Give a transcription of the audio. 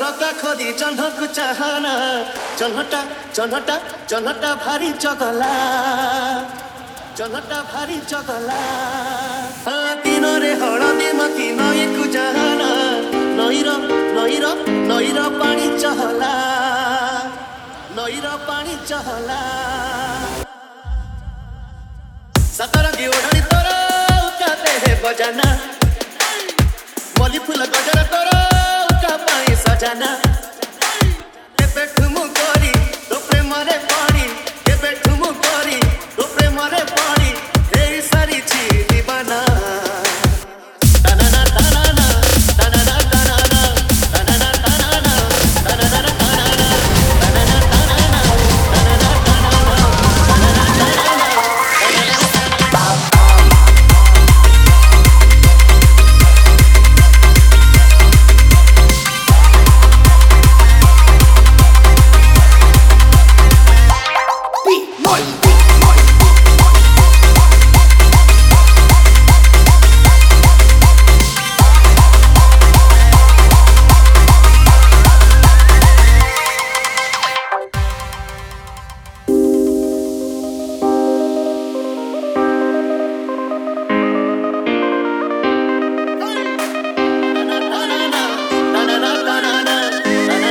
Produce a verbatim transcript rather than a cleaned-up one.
झरका खोदी चन्हको चाहना चन्हटा चन्हटा चन्हटा भारी चगला चन्हटा भारी चगला तीन रे हळदी मकी नई को चाहना नईर नईर नईर पानी चहला नईर पानी चहला सतरंगी ओढ़नी तोर उकाते है बजाना मली फूल गजर तोर उका पाई सजाना।